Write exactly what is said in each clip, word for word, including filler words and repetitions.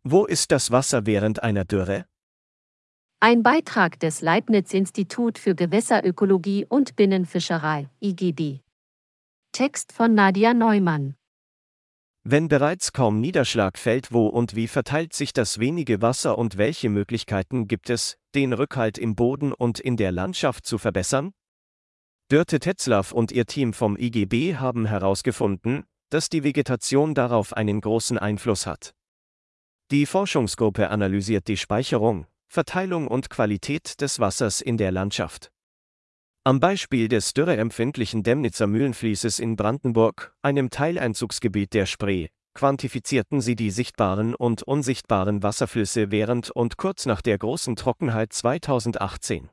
Wo ist das Wasser während einer Dürre? Ein Beitrag des Leibniz-Institut für Gewässerökologie und Binnenfischerei, I G B. Text von Nadia Neumann. Wenn bereits kaum Niederschlag fällt, wo und wie verteilt sich das wenige Wasser und welche Möglichkeiten gibt es, den Rückhalt im Boden und in der Landschaft zu verbessern? Dörte Tetzlaff und ihr Team vom I G B haben herausgefunden, dass die Vegetation darauf einen großen Einfluss hat. Die Forschungsgruppe analysiert die Speicherung, Verteilung und Qualität des Wassers in der Landschaft. Am Beispiel des dürreempfindlichen Demnitzer Mühlenfließes in Brandenburg, einem Teileinzugsgebiet der Spree, quantifizierten sie die sichtbaren und unsichtbaren Wasserflüsse während und kurz nach der großen Trockenheit zweitausendachtzehn.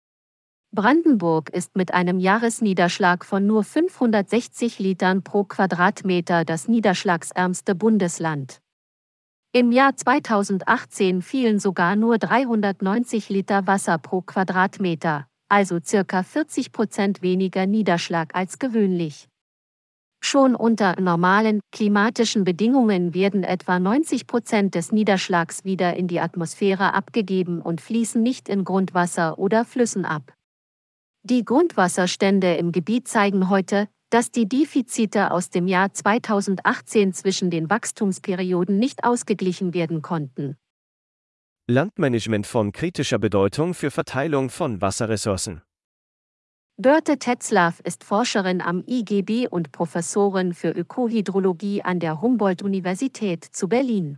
Brandenburg ist mit einem Jahresniederschlag von nur fünfhundertsechzig Litern pro Quadratmeter das niederschlagsärmste Bundesland. Im Jahr zweitausendachtzehn fielen sogar nur dreihundertneunzig Liter Wasser pro Quadratmeter, also circa vierzig Prozent weniger Niederschlag als gewöhnlich. Schon unter normalen, klimatischen Bedingungen werden etwa neunzig Prozent des Niederschlags wieder in die Atmosphäre abgegeben und fließen nicht in Grundwasser oder Flüssen ab. Die Grundwasserstände im Gebiet zeigen heute, dass die Defizite aus dem Jahr zweitausendachtzehn zwischen den Wachstumsperioden nicht ausgeglichen werden konnten. Landmanagement von kritischer Bedeutung für Verteilung von Wasserressourcen. Dörte Tetzlaff ist Forscherin am I G B und Professorin für Ökohydrologie an der Humboldt-Universität zu Berlin.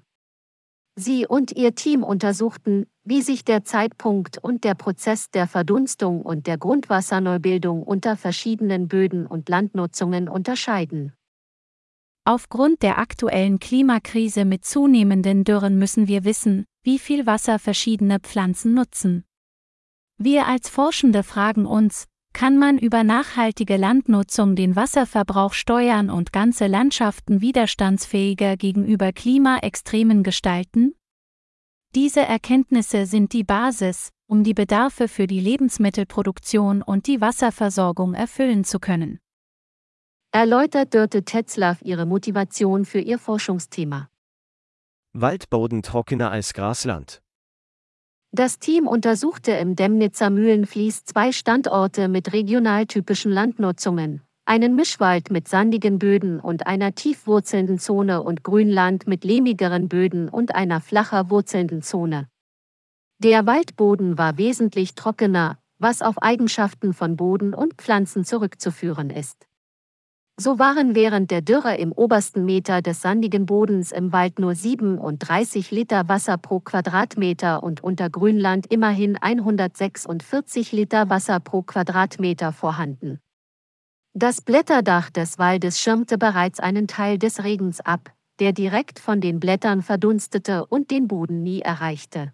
Sie und ihr Team untersuchten, wie sich der Zeitpunkt und der Prozess der Verdunstung und der Grundwasserneubildung unter verschiedenen Böden und Landnutzungen unterscheiden. Aufgrund der aktuellen Klimakrise mit zunehmenden Dürren müssen wir wissen, wie viel Wasser verschiedene Pflanzen nutzen. Wir als Forschende fragen uns, kann man über nachhaltige Landnutzung den Wasserverbrauch steuern und ganze Landschaften widerstandsfähiger gegenüber Klimaextremen gestalten? Diese Erkenntnisse sind die Basis, um die Bedarfe für die Lebensmittelproduktion und die Wasserversorgung erfüllen zu können. Erläutert Dörte Tetzlaff ihre Motivation für ihr Forschungsthema. Waldboden trockener als Grasland. Das Team untersuchte im Demnitzer Mühlenfließ zwei Standorte mit regionaltypischen Landnutzungen, einen Mischwald mit sandigen Böden und einer tief wurzelnden Zone und Grünland mit lehmigeren Böden und einer flacher wurzelnden Zone. Der Waldboden war wesentlich trockener, was auf Eigenschaften von Boden und Pflanzen zurückzuführen ist. So waren während der Dürre im obersten Meter des sandigen Bodens im Wald nur siebenunddreißig Liter Wasser pro Quadratmeter und unter Grünland immerhin hundertsechsundvierzig Liter Wasser pro Quadratmeter vorhanden. Das Blätterdach des Waldes schirmte bereits einen Teil des Regens ab, der direkt von den Blättern verdunstete und den Boden nie erreichte.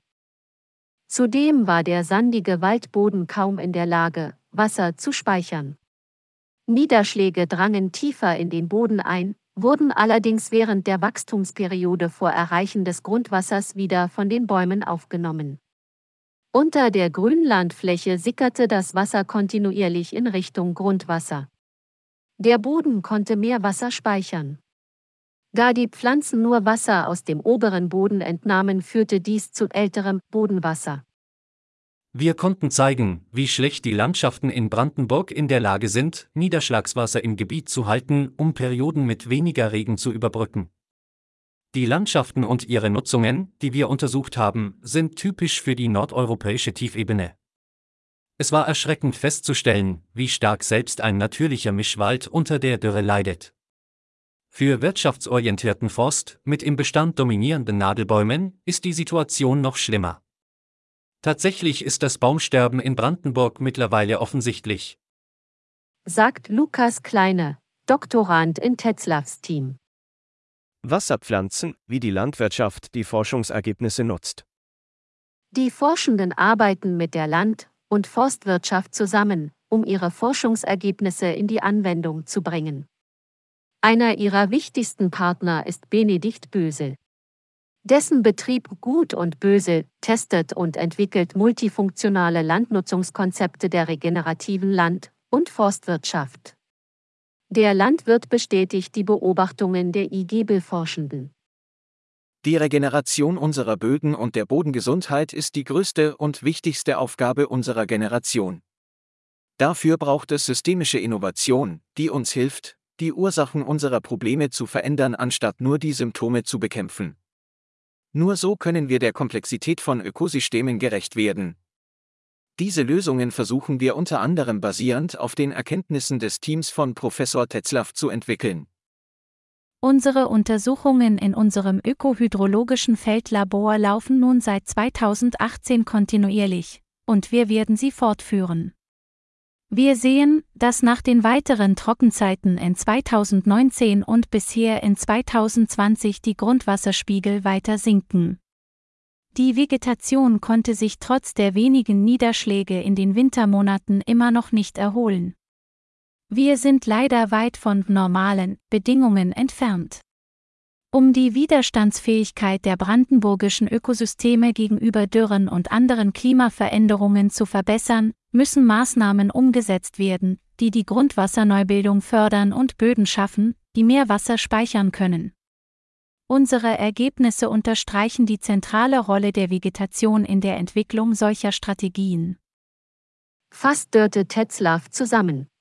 Zudem war der sandige Waldboden kaum in der Lage, Wasser zu speichern. Niederschläge drangen tiefer in den Boden ein, wurden allerdings während der Wachstumsperiode vor Erreichen des Grundwassers wieder von den Bäumen aufgenommen. Unter der Grünlandfläche sickerte das Wasser kontinuierlich in Richtung Grundwasser. Der Boden konnte mehr Wasser speichern. Da die Pflanzen nur Wasser aus dem oberen Boden entnahmen, führte dies zu älterem Bodenwasser. Wir konnten zeigen, wie schlecht die Landschaften in Brandenburg in der Lage sind, Niederschlagswasser im Gebiet zu halten, um Perioden mit weniger Regen zu überbrücken. Die Landschaften und ihre Nutzungen, die wir untersucht haben, sind typisch für die nordeuropäische Tiefebene. Es war erschreckend festzustellen, wie stark selbst ein natürlicher Mischwald unter der Dürre leidet. Für wirtschaftsorientierten Forst mit im Bestand dominierenden Nadelbäumen ist die Situation noch schlimmer. Tatsächlich ist das Baumsterben in Brandenburg mittlerweile offensichtlich, sagt Lukas Kleine, Doktorand in Tetzlaffs Team. Wasserpflanzen, wie die Landwirtschaft die Forschungsergebnisse nutzt. Die Forschenden arbeiten mit der Land- und Forstwirtschaft zusammen, um ihre Forschungsergebnisse in die Anwendung zu bringen. Einer ihrer wichtigsten Partner ist Benedikt Bösel. Dessen Betrieb Gut und Bösel testet und entwickelt multifunktionale Landnutzungskonzepte der regenerativen Land- und Forstwirtschaft. Der Landwirt bestätigt die Beobachtungen der I G B-Forschenden. Die Regeneration unserer Böden und der Bodengesundheit ist die größte und wichtigste Aufgabe unserer Generation. Dafür braucht es systemische Innovation, die uns hilft, die Ursachen unserer Probleme zu verändern, anstatt nur die Symptome zu bekämpfen. Nur so können wir der Komplexität von Ökosystemen gerecht werden. Diese Lösungen versuchen wir unter anderem basierend auf den Erkenntnissen des Teams von Professor Tetzlaff zu entwickeln. Unsere Untersuchungen in unserem ökohydrologischen Feldlabor laufen nun seit zweitausendachtzehn kontinuierlich, und wir werden sie fortführen. Wir sehen, dass nach den weiteren Trockenzeiten in zweitausendneunzehn und bisher in zweitausendzwanzig die Grundwasserspiegel weiter sinken. Die Vegetation konnte sich trotz der wenigen Niederschläge in den Wintermonaten immer noch nicht erholen. Wir sind leider weit von normalen Bedingungen entfernt. Um die Widerstandsfähigkeit der brandenburgischen Ökosysteme gegenüber Dürren und anderen Klimaveränderungen zu verbessern, müssen Maßnahmen umgesetzt werden, die die Grundwasserneubildung fördern und Böden schaffen, die mehr Wasser speichern können. Unsere Ergebnisse unterstreichen die zentrale Rolle der Vegetation in der Entwicklung solcher Strategien. Fasst Dörte Tetzlaff zusammen.